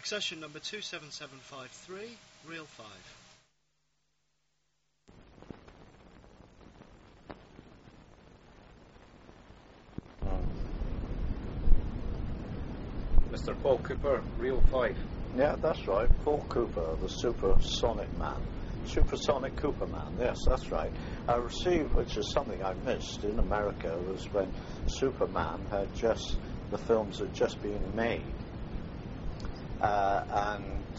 Accession number 27753, reel 5. Mr. Paul Cooper, reel 5. Yeah, that's right. Paul Cooper, the Supersonic Man. Supersonic Cooper Man, yes, that's right. I received, which is something I missed in America, was when Superman the films had just been made. I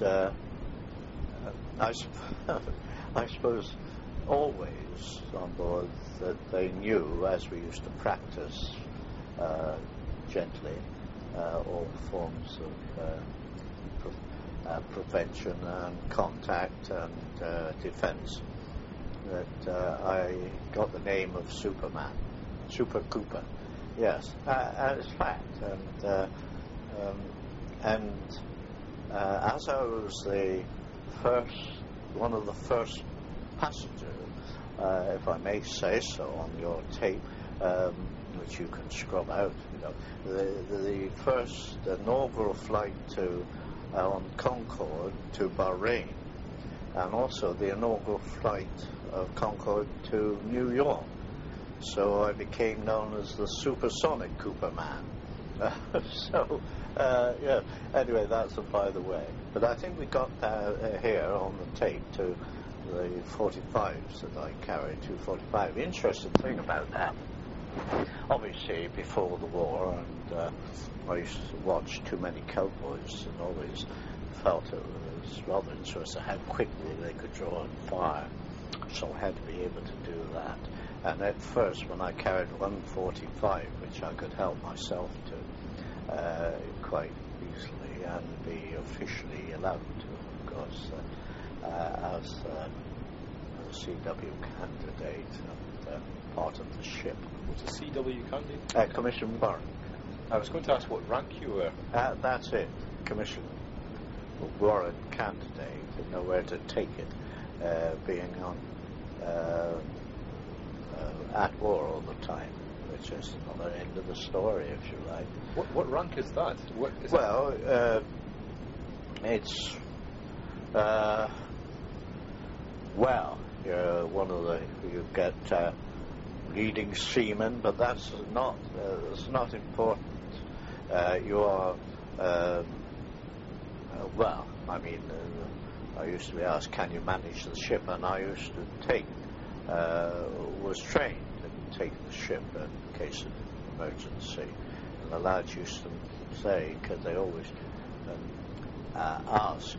suppose always on board that they knew, as we used to practice gently, all forms of prevention and contact and defense, that I got the name of Superman, Super Cooper. Yes, it's fact. And as I was one of the first passengers, if I may say so, on your tape, which you can scrub out, the first inaugural flight on Concorde to Bahrain, and also the inaugural flight of Concorde to New York. So I became known as the Supersonic Cooper Man. Yeah. Anyway, that's a by the way. But I think we got here on the tape to the 45s that I carried, 245. Interesting thing about that, obviously before the war, and I used to watch Too Many Cowboys and always felt it was rather interesting how quickly they could draw and fire. So I had to be able to do that. And at first, when I carried 145, which I could help myself to quite easily and be officially allowed to, of course, as a CW candidate and part of the ship. What's a CW candidate? Commission Warrant. I was going to ask what rank you were. That's it, Commission Warrant candidate, and nowhere to take it, being on at war all the time, which is another end of the story, if you like. What rank is that? It's you're one of you get leading seaman, but that's not important. You are I used to be asked, can you manage the ship, and I used to was trained in taking the ship in case of emergency. And the lads used to say, because they always ask,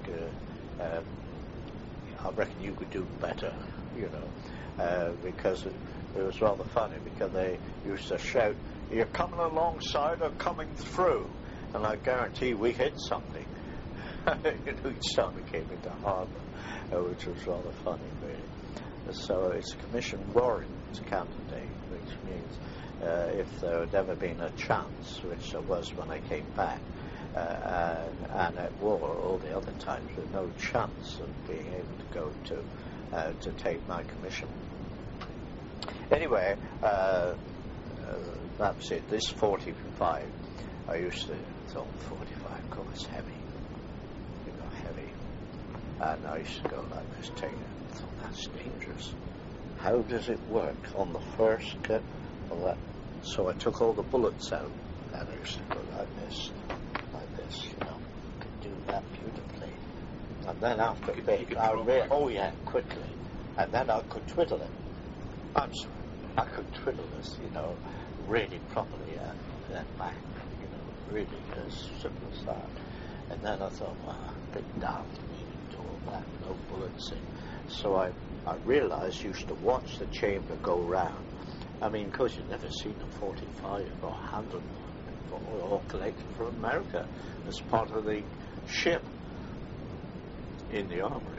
I reckon you could do better, because it was rather funny, because they used to shout, you're coming alongside or coming through, and I guarantee we hit something. Each time we came into harbour, which was rather funny, really. So it's a Commission Warrant candidate, which means if there had ever been a chance, which there was when I came back, and at war all the other times, with no chance of being able to go to take my commission. Anyway, that's it. This 45, I used to thought 45, God, it's heavy. Heavy. And I used to go like this, take it. I thought, that's dangerous. How does it work on the first cut of that? So I took all the bullets out, and I used to go like this, could do that beautifully. And then after a bit, quickly. And then I could twiddle it. I'm sorry, I could twiddle this, really properly, and then back, really as simple as that. And then I thought, bit daft, needing to do all that, no bullets in. So I realised, used to watch the chamber go round. I mean, because you've never seen a 45 or 100 before, all collected from America as part of the ship in the armory.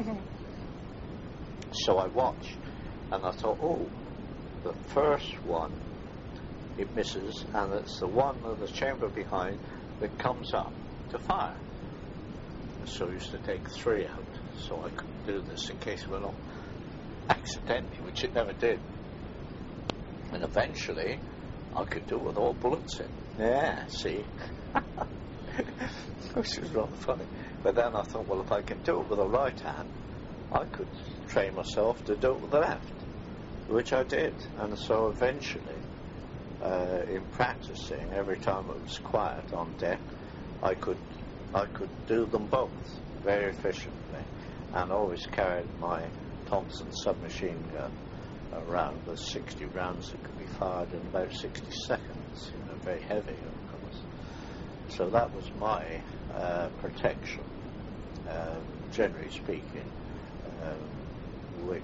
So I watched, and I thought, the first one, it misses, and it's the one of the chamber behind that comes up to fire. So I used to take 3 out, so I could do this in case it went off accidentally, which it never did. And eventually, I could do it with all bullets in. Yeah, see? which was rather funny. But then I thought, well, if I can do it with the right hand, I could train myself to do it with the left, which I did. And so eventually, in practicing, every time it was quiet on deck, I could do them both very efficiently, and always carried my Thompson submachine gun around with 60 rounds that could be fired in about 60 seconds, very heavy, of course. So that was my protection, generally speaking, which...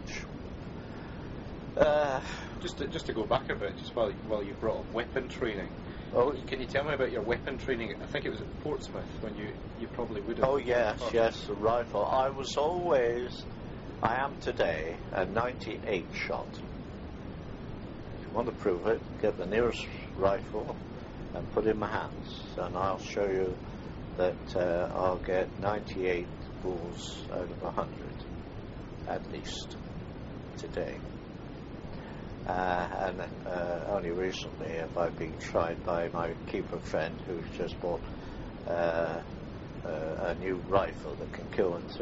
Just to go back a bit, just while you brought up weapon training. Oh, can you tell me about your weapon training? I think it was at Portsmouth when you probably would have. Oh yes, the rifle. I am today a 98 shot. If you want to prove it, get the nearest rifle and put it in my hands, and I'll show you that I'll get 98 bulls out of 100 at least today. And only recently have I been tried by my keeper friend who's just bought a new rifle that can kill in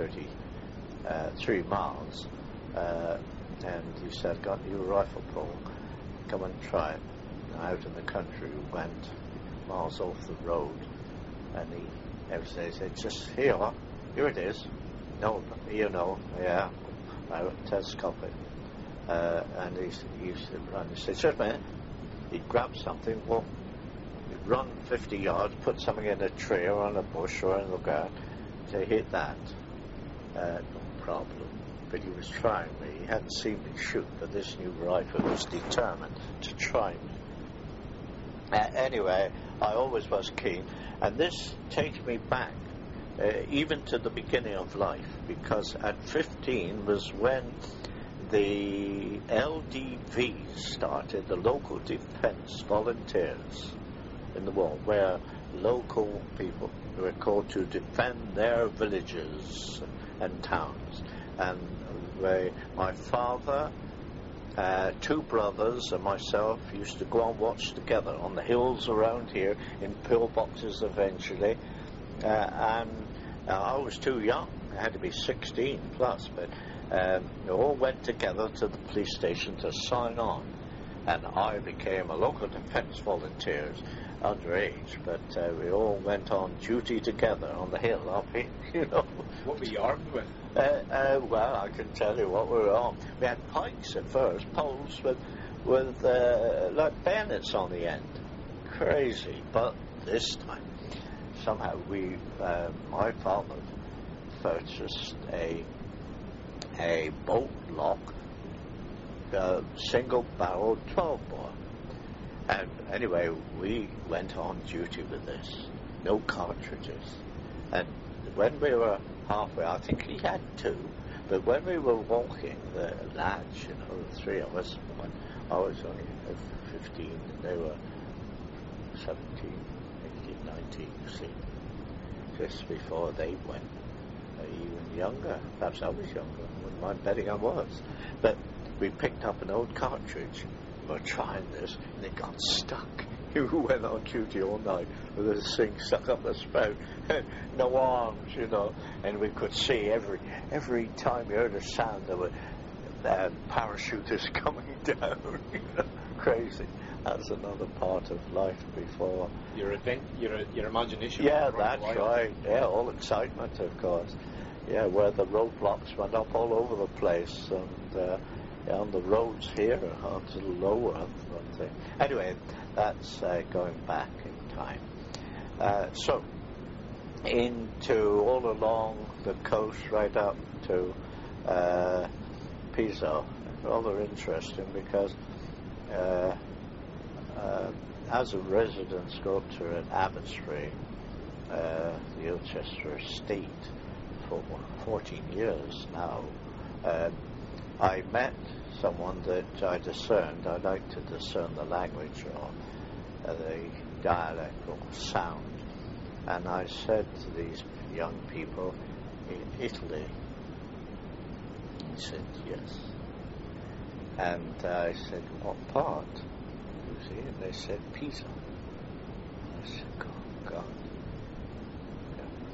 33 miles. And he said, got a new rifle, Paul, come and try it. And out in the country, we went miles off the road, and he said, just here it is. No, yeah, I telescope it. And he said, just a minute. He'd grab something, he'd run 50 yards, put something in a tree or on a bush or in the ground, to hit that. No problem. But he was trying me. He hadn't seen me shoot, but this new rifle was determined to try me. Anyway, I always was keen, and this takes me back even to the beginning of life, because at 15 was when the LDVs started, the Local Defence Volunteers in the war, where local people were called to defend their villages and towns. And my father, two brothers and myself used to go and watch together on the hills around here in pillboxes eventually. And I was too young. I had to be 16 plus, but we all went together to the police station to sign on, and I became a local defence volunteers underage, but we all went on duty together on the hill up here, What were you armed with? Well, I can tell you what we were on. We had pikes at first, poles with like bayonets on the end. Crazy, but this time, somehow my father purchased a bolt lock, single-barreled 12-bore. And anyway, we went on duty with this. No cartridges. And when we were halfway, I think he had two, but when we were walking the lads, the three of us, when I was only 15 and they were 17, 18, 19, you see, just before they went. Even younger, perhaps I was younger, wouldn't mind betting I was. But we picked up an old cartridge, we were trying this, and it got stuck. We went on duty all night with this thing stuck up the spout, no arms, and we could see every time we heard a sound there were parachuters coming down, crazy. That's another part of life before. Your imagination. Yeah, that's right. Yeah, all excitement, of course. Yeah, where the roadblocks went up all over the place, and on the roads here, onto the lower thing. Anyway, that's going back in time. So, all along the coast, right up to Pisa. Rather interesting because as a resident sculptor at Abbotsbury, the Ilchester Estate, for 14 years now, I met someone that I discerned. I like to discern the language or the dialect or sound. And I said to these young people, in Italy? He said, yes. And I said, what part? You see? And they said, Pisa. I said, God.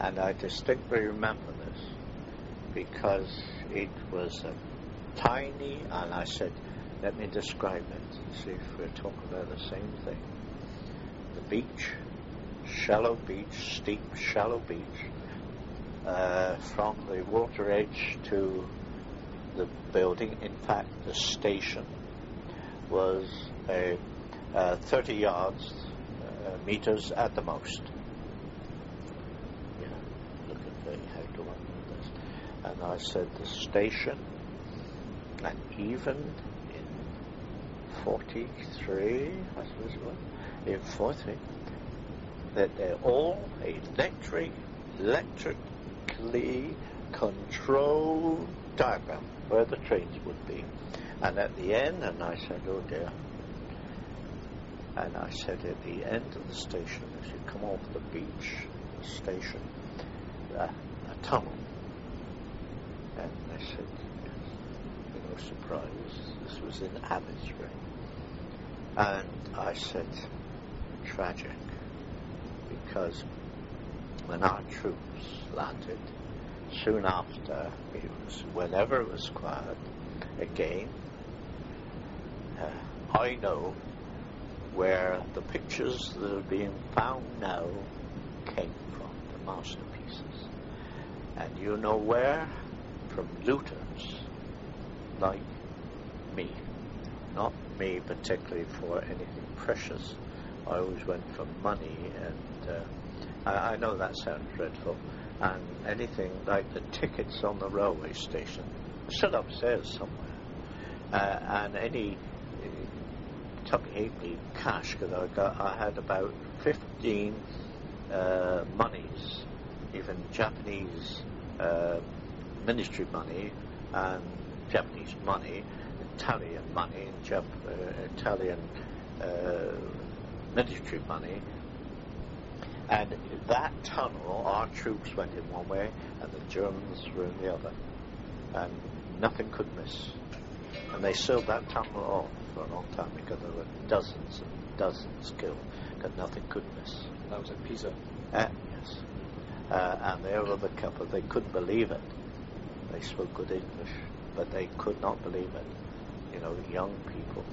And I distinctly remember this because it was tiny, and I said, let me describe it, see if we're talking about the same thing. The beach, shallow beach, steep, shallow beach, from the water edge to the building, in fact, the station, was 30 yards, meters at the most. Yeah, look at me, how do I know this? And I said the station, and even in 43, I suppose it was, in 43, that they're all electrically controlled diagram where the trains would be. And at the end, and I said, oh dear. And I said, at the end of the station, as you come off the beach station, a tunnel. And I said, no surprise, this was in Abbotsbury. And I said, tragic, because when our troops landed, soon after, it was whenever it was quiet, again, I know where the pictures that are being found now came from, the masterpieces. And you know where? From looters like me. Not me particularly for anything precious. I always went for money, and I know that sounds dreadful, and anything like the tickets on the railway station, still upstairs somewhere, and any halfpenny cash, because I had about 15 monies, even Japanese ministry money and Japanese money, Italian money, and Italian military money. And that tunnel, our troops went in one way and the Germans were in the other, and nothing could miss. And they sealed that tunnel off for a long time because there were dozens and dozens killed, because nothing could miss. That was at Pisa. Yes. And the other couple, they couldn't believe it. They spoke good English, but they could not believe it. You know, young people,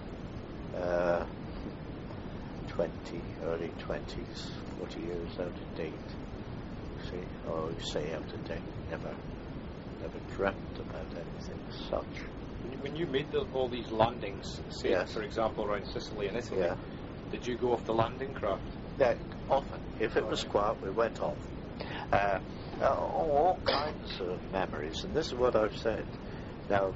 20, early 20s, 40 years out of date. See, or you say out of date, never dreamt about anything such. When you made all these landings, say, yes, for example, around Sicily and Italy, yeah, did you go off the landing craft? Yeah, often. If it was quiet, we went off. All kinds of memories, and this is what I've said. Now,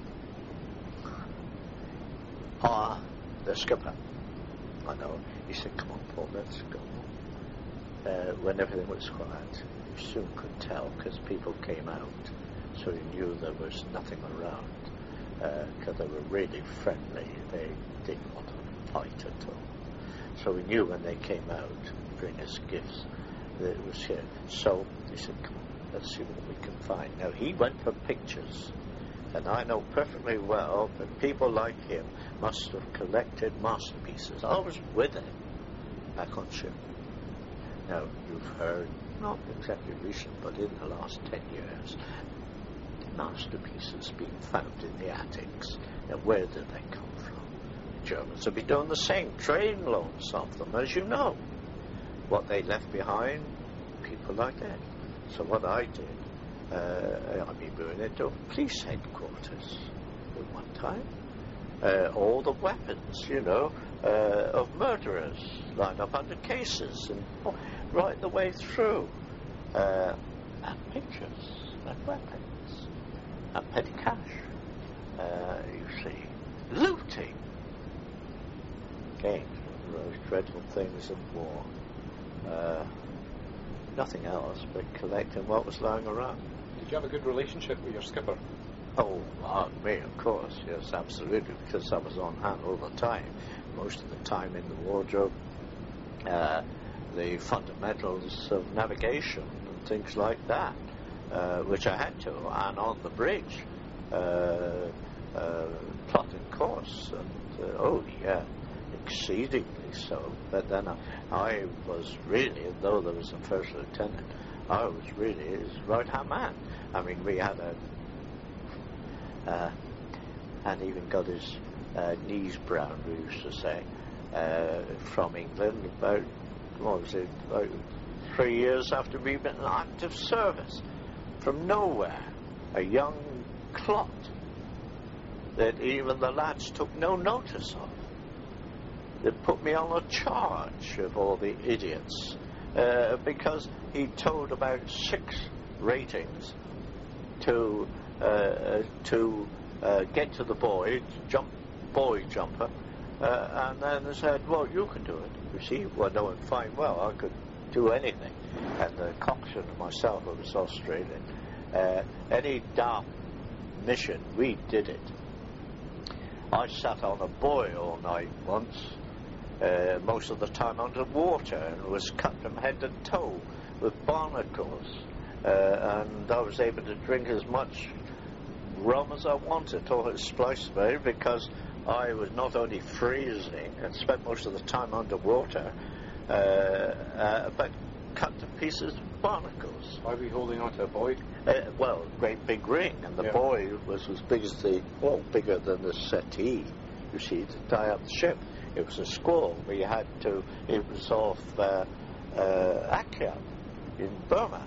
the skipper, I know, he said, come on, Paul, let's go. When everything was quiet, you soon could tell, because people came out, so you knew there was nothing around, because they were really friendly. They didn't want to fight at all. So we knew when they came out, bring us gifts, that it was here. So he said, come on, let's see what we can find. Now, he went for pictures, and I know perfectly well that people like him must have collected masterpieces. I was with him back on ship. Now, you've heard, not exactly recent, but in the last 10 years, masterpieces being found in the attics. Now, where did they come from? The Germans have been doing the same, train loads of them, as you know. What they left behind, people like that. So what I did, we were into police headquarters at one time. All the weapons, you know, of murderers lined up under cases, and right the way through. And pictures, and weapons, and petty cash. You see, looting. Again, one of those dreadful things of war. Nothing else but collecting what was lying around. Did you have a good relationship with your skipper? Oh, me, of course, yes, absolutely, because I was on hand all the time, most of the time in the wardrobe, the fundamentals of navigation and things like that, which I had to, and on the bridge, plotting course, and exceedingly so. But then I was really, though there was a first lieutenant, I was really his right-hand man. I mean, we had and even got his knees brown, we used to say, from England about, what was it, about 3 years after we'd been in active service. From nowhere, a young clot that even the lads took no notice of. They put me on a charge of all the idiots because he told about 6 ratings to get to the boy jumper, and then they said, well, you can do it. You see, well, knowing fine well I could do anything. And the coxswain and myself, I was Australian, any dark mission, we did it. I sat on a buoy all night once, most of the time under water, and was cut from head to toe with barnacles, and I was able to drink as much rum as I wanted, or splice made, because I was not only freezing and spent most of the time underwater, but cut to pieces with barnacles. Why were you holding on to a buoy? Well, a great big ring, and the buoy was as big as bigger than the settee, you see, to tie up the ship. It was a squall. We had to, it was off Akyab in Burma.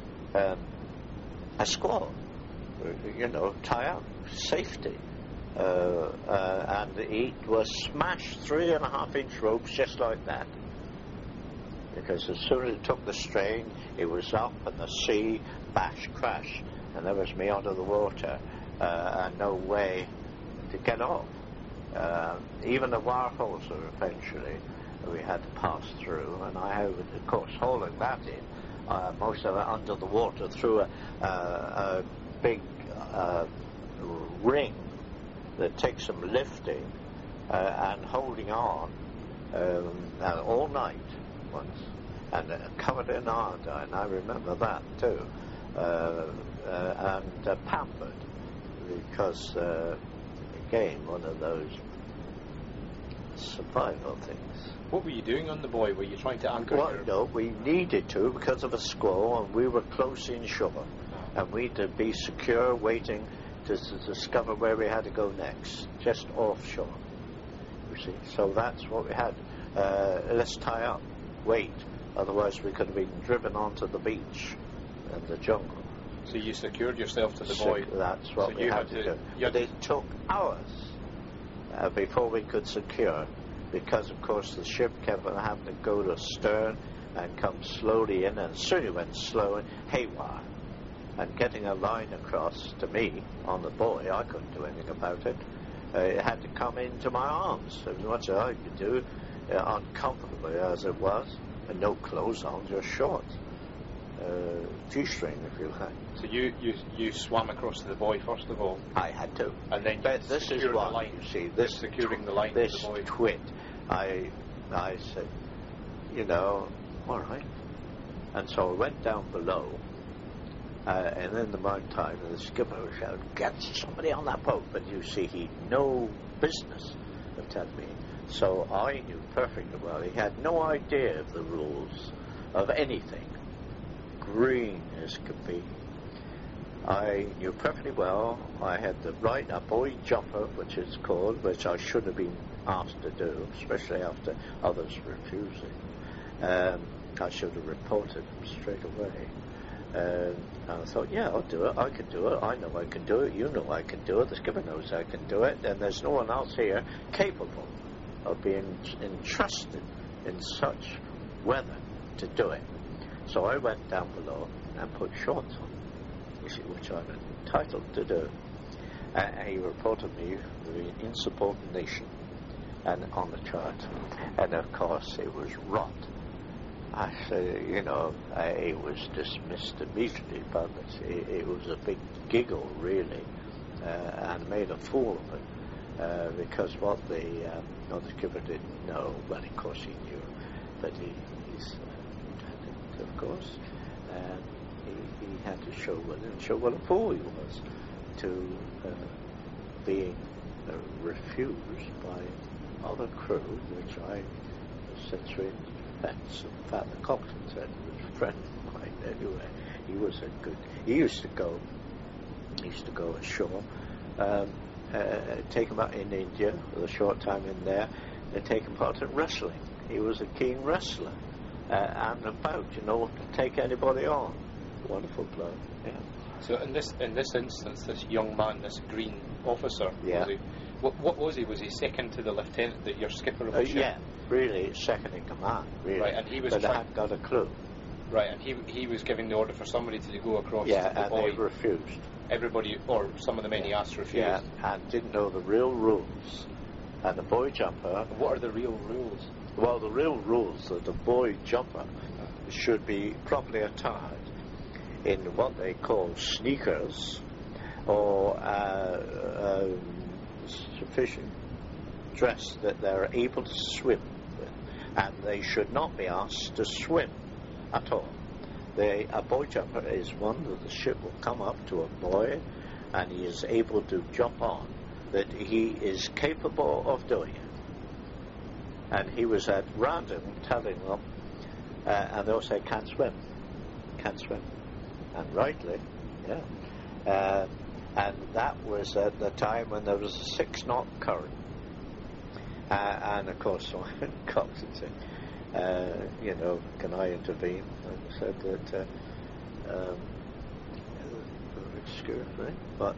A squall, you know, tie up, safety. And it was smashed 3.5-inch ropes just like that. Because as soon as it took the strain, it was up and the sea, bash, crash, and there was me under the water, and no way to get off. Even the wire hawser eventually we had to pass through, and I had, of course, hauling that in, most of it under the water through a big ring that takes some lifting and holding on all night once, and covered in iodine. I remember that too, and pampered, because again, one of those survival things. What were you doing on the buoy? Were you trying to anchor? Well, no, we needed to because of a squall, and we were close inshore, and we'd be secure, waiting to discover where we had to go next, just offshore. You see, so that's what we had. Let's tie up, wait, otherwise we could have been driven onto the beach and the jungle. So you secured yourself to the buoy. That's what we had to do. But it took hours before we could secure, because of course the ship kept having to go to stern and come slowly in, and soon it went slow and haywire. And getting a line across to me on the buoy, I couldn't do anything about it. It had to come into my arms, as much as I could do, uncomfortably as it was, and no clothes on, just shorts. G-string, if you like. So you swam across to the buoy first of all? I had to. And then this is what, the line. You see, this securing the line this to the buoy. twit. I said, you know, all right. And so I went down below, and in the meantime, the skipper shouted, "Get somebody on that boat!" But you see, he'd no business of telling me. So I knew perfectly well. He had no idea of the rules of anything. Green as could be. I knew perfectly well. I had the right, a buoy jumper, which it's called, which I should have been asked to do, especially after others refusing. I should have reported them straight away. And I thought, yeah, I'll do it. I can do it. I know I can do it. You know I can do it. The skipper knows I can do it. And there's no one else here capable of being entrusted in such weather to do it. So I went down below and put shorts on, you see, which I'm entitled to do. And he reported me the insubordination and on the chart. And of course it was rot. I say, you know, it was dismissed immediately, but it was a big giggle, really, and made a fool of it, because what the skipper didn't know, well, of course he knew, but he's lieutenant, of course, and he had to show what a fool he was to being refused by other crew, which I set straight. In fact, the coxswain said he was a friend of mine, anyway, he was a good. He used to go ashore, take him out in India with a short time in there, and take him part in wrestling. He was a keen wrestler, and about, to take anybody on. Wonderful bloke. Yeah. So in this instance, this young man, this green officer, Yeah. What was he? Was he second to the lieutenant, your skipper of the ship? Yeah, really second in command. Really. Right, and he was but I hadn't got a clue. Right, and he was giving the order for somebody to go across. Yeah, to the and boy. they refused. Everybody, or some of the men he asked, refused. Yeah, and didn't know the real rules. And the boy jumper. What are the real rules? Well, the real rules that the boy jumper should be properly attired in what they call sneakers or sufficient dress that they're able to swim with, and they should not be asked to swim at all. A boy jumper is one that the ship will come up to a boy and he is able to jump on, that he is capable of doing it. And he was at random telling them, and they'll say, can't swim. And rightly, yeah. And that was at the time when there was a 6-knot current. And of course, Simon Cox had said, can I intervene? And said that, excuse me, but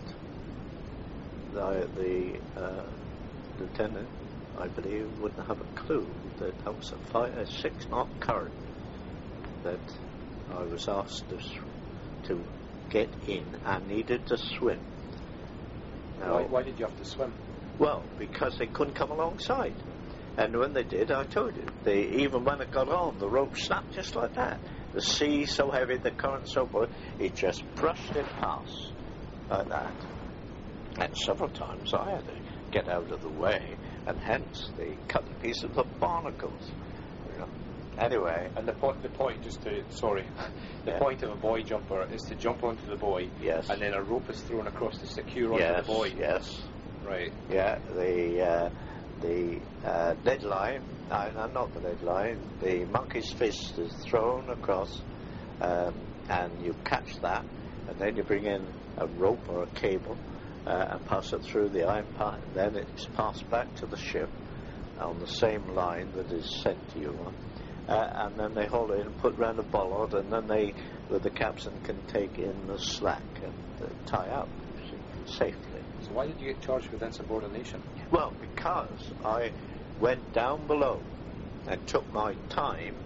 the lieutenant, I believe, wouldn't have a clue that that was a 6-knot current that I was asked to get in and needed to swim. Now, Why did you have to swim? well, because they couldn't come alongside. And when they did, I told you, even when it got on, the rope snapped just like that. The sea so heavy, the current so good, it just brushed it past like that. And several times I had to get out of the way, and hence they cut a piece of the barnacles. Anyway, And the point, just to, sorry, the Yeah. point of a boy jumper is to jump onto the buoy, yes, and then a rope is thrown across to secure onto yes, the buoy. yes, Right. yeah. The lead line, not the lead line. The monkey's fist is thrown across, and you catch that, and then you bring in a rope or a cable and pass it through the iron pipe. Then it's passed back to the ship on the same line that is sent to you. And then they hold it and put round a bollard, and then the captain can take in the slack and tie up, you see, safely. So why did you get charged with insubordination? Well, because I went down below and took my time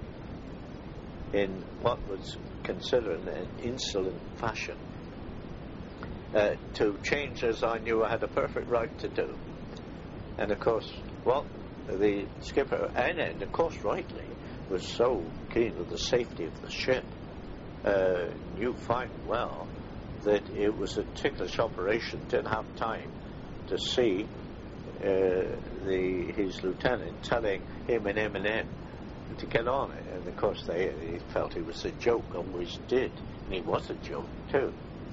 in what was considered an insolent fashion to change as I knew I had a perfect right to do. And of course, the skipper, and of course rightly, was so keen with the safety of the ship, knew fine well that it was a ticklish operation, didn't have time to see his lieutenant telling him to get on it. And of course they felt he was a joke, always did, and he was a joke too.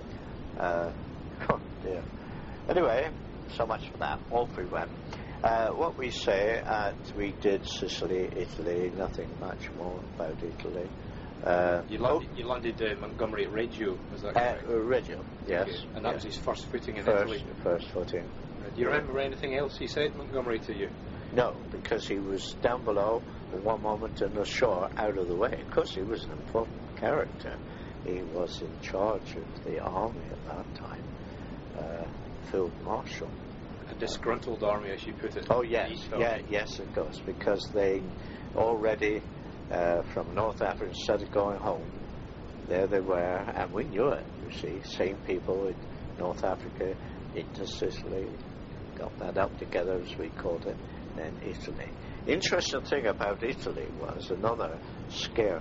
Oh dear. Anyway, so much for that. Off we went. What we say, we did Sicily, Italy, nothing much more about Italy. You landed Montgomery at Reggio, is that correct? Reggio, yes. Okay. And that was his first footing in first, Italy? First footing. Do you remember anything else he said, Montgomery, to you? No, because he was down below at one moment and ashore, out of the way. Of course, he was an important character. He was in charge of the army at that time, Field Marshal. A disgruntled army, as you put it. Oh yes, yes, of course, because they already from North Africa started going home. There they were, and we knew it. You see, same people in North Africa, into Sicily, got that up together as we called it, then Italy. Interesting thing about Italy was another scary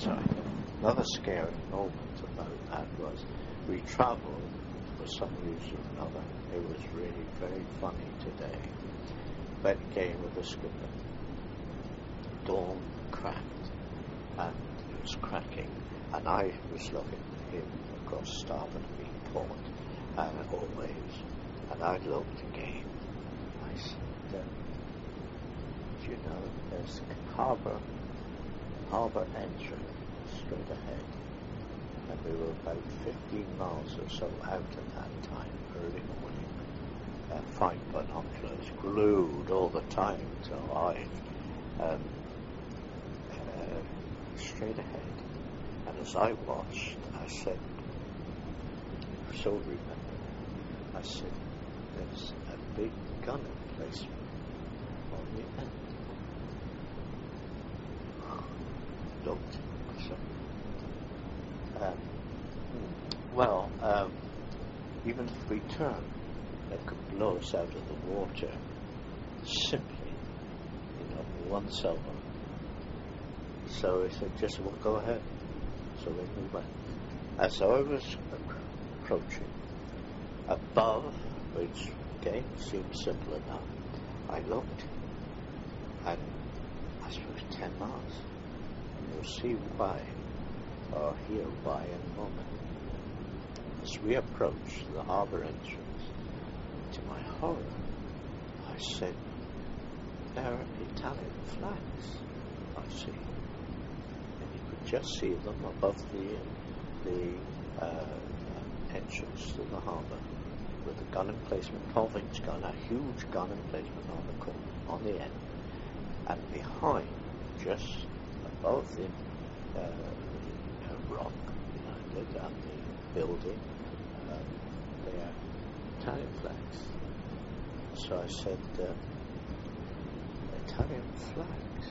moment about that was we travelled for some reason or another. It was really very funny today. But came with the skipper. Dawn cracked, and it was cracking, and I was looking at him across starboard and port, and always, and I looked again. I said, do you know, there's harbour entry straight ahead. were about 15 miles or so out at that time, early morning. 5 binoculars glued all the time to eye, straight ahead. And as I watched, I said, so remember, I said, there's a big gun emplacement on the end. Looked. So, even if we turn, it could blow us out of the water simply, once over. So he said, just go ahead. So we moved on. As I was approaching, above, which again seemed simple enough, I looked, and I suppose 10 miles. And you'll see why, or hear why in a moment. As we approached the harbour entrance, to my horror, I said, there are Italian flags, I see. And you could just see them above the entrance to the harbour, with a gun emplacement, 12-inch gun, a huge gun emplacement on the end, and behind, just above the rock behind it and the building, there are Italian flags. So I said, Italian flags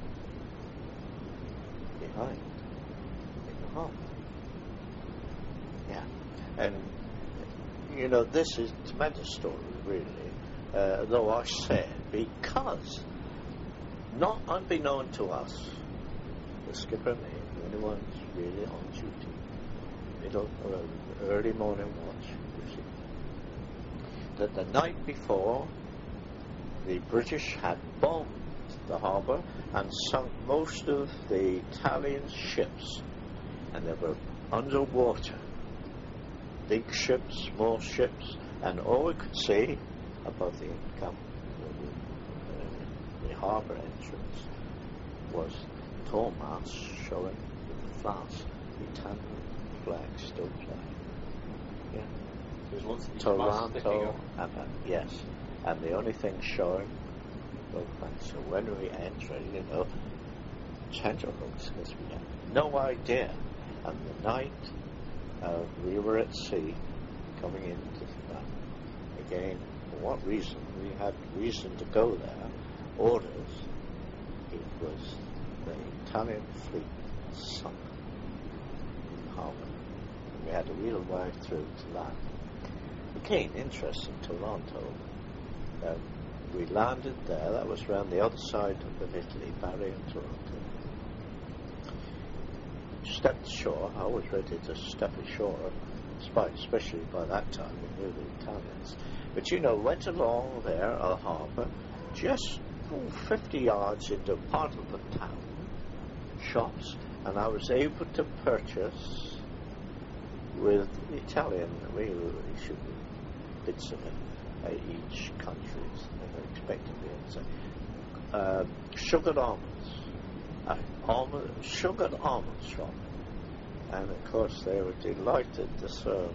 behind in the harbour. Yeah, and this is a tremendous story, really. Though I said, because not unbeknown to us, the skipper and me, the only ones really on duty, early morning watch, you see, that the night before, the British had bombed the harbour and sunk most of the Italian ships, and they were underwater. Big ships, small ships, and all we could see above the income, the harbour entrance, was tall masts showing with the flags, the Italian flag still flying. Yeah. There's lots of these masts sticking up. Yes, and the only thing showing, so when we entered, tenterhooks, because we had no idea, and the night we were at sea, coming into that. Again, for what reason? We had reason to go there. Orders. It was the Italian fleet sunk in the harbour. We had a real way through to land. Again, interesting, Toronto. We landed there. That was around the other side of Italy, Bari and Toronto. Stepped ashore. I was ready to step ashore, especially by that time we knew the Italians. But went along there, a harbour, just 50 yards into part of the town, shops, and I was able to purchase with Italian, we issued bits of it, each country, they were expecting me to say, sugared almonds, sugared almond shop, and of course they were delighted to serve.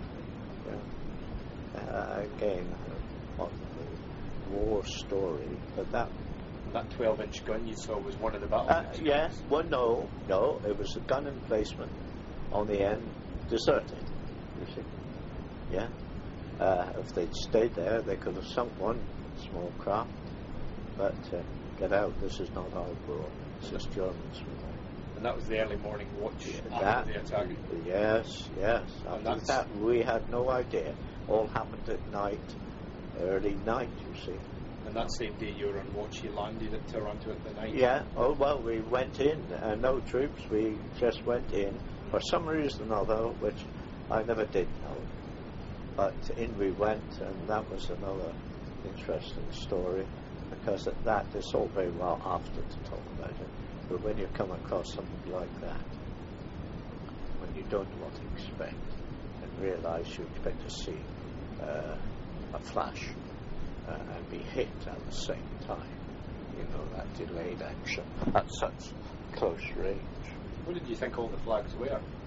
Again, on the war story, but that 12-inch gun you saw was one of the battle. Yes. Well, no, it was a gun emplacement on the end, deserted. You see, yeah. If they'd stayed there, they could have sunk one small craft, but get out. This is not our war. This is Germans. And that was the early morning watch That, after the attack. Yes. After that, we had no idea. All happened at night, early night, you see. And that same day you were on watch, you landed at Toronto at the night? Yeah, we went in, no troops, we just went in, for some reason or other, which I never did know. But in we went, and that was another interesting story, because at that, it's all very well after to talk about it, but when you come across something like that, when you don't know what to expect, and realise you expect to see a flash, and be hit at the same time. That delayed action at such close range. What did you think all the flags were?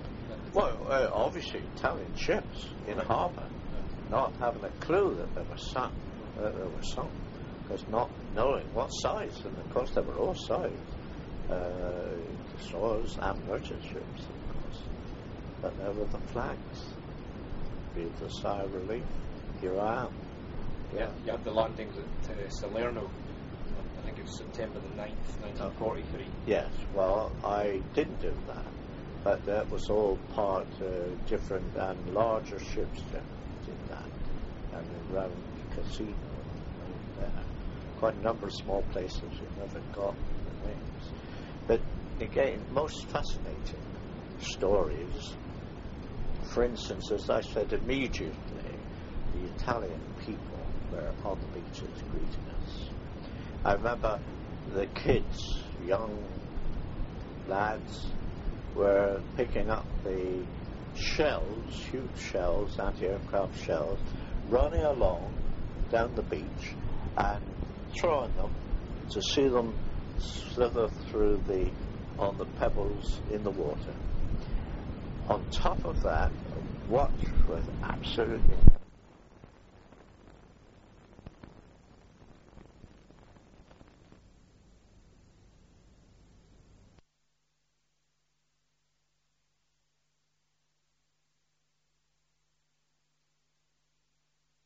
Well, obviously Italian ships in harbour, not having a clue that they were sunk, because not knowing what size, and of course they were all size, destroyers and merchant ships, of course, but there were the flags. Breathed a sigh of relief. Here I am. Yeah, you had the landings at Salerno. I think it was September the 9th, 1943. Yes, well, I didn't do that, but that was all part different and larger ships that did that, and around the casino, quite a number of small places you never got the names. But again, most fascinating stories. For instance, as I said immediately, the Italian people were on the beaches greeting us. I remember the kids, young lads, were picking up the shells, huge shells, anti-aircraft shells, running along down the beach and throwing them to see them slither through on the pebbles in the water. On top of that, watch with absolutely